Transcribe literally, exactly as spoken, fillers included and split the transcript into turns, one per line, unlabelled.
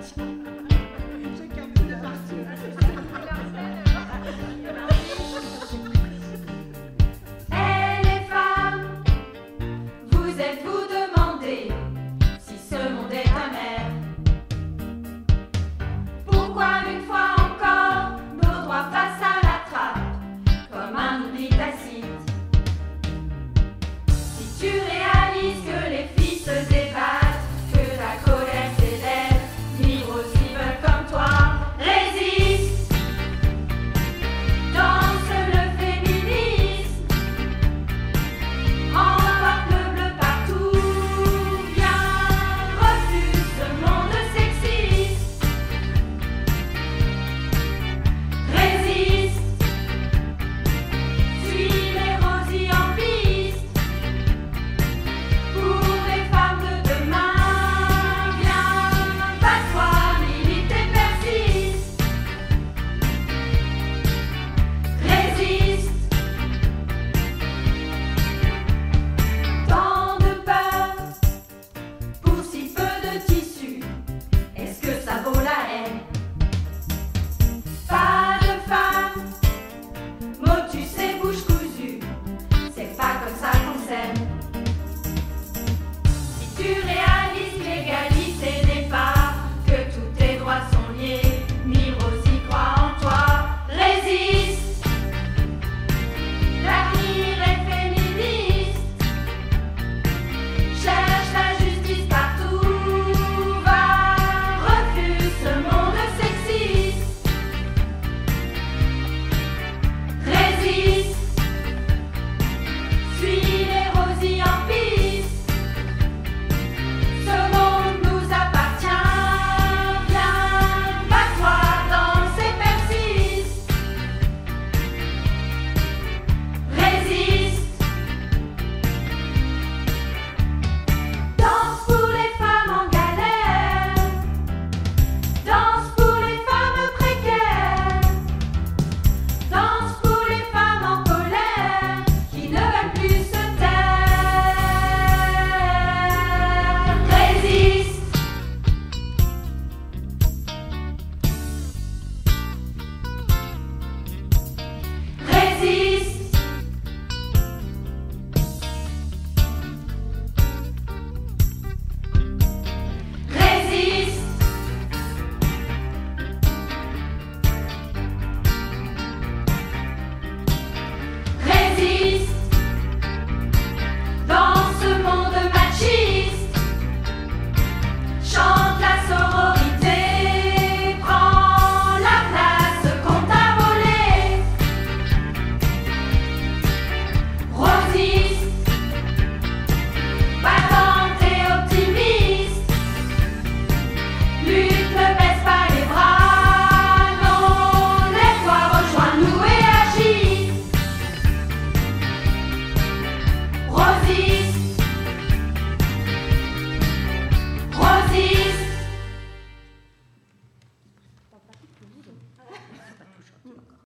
J'ai capté de partir.
Eh les femmes, vous êtes-vous demandé si ce monde est amer? Pourquoi une fois encore nos droits passent à la trappe comme un oubli tacite? Si tu réalises que les filles se débattent, que ta colère s'élève, vivre aussi veulent comme toi, résiste, danse le féminisme, emporte le bleu partout, viens, refuse ce monde sexiste, résiste, suis les rosiers en piste, pour les femmes de demain, viens, bats-toi, milite et persiste, résiste. Tant de peur pour si peu de tissu, est-ce que ça vaut la haine? Pas de femme, motus et bouche cousue, c'est pas comme ça qu'on s'aime. Si tu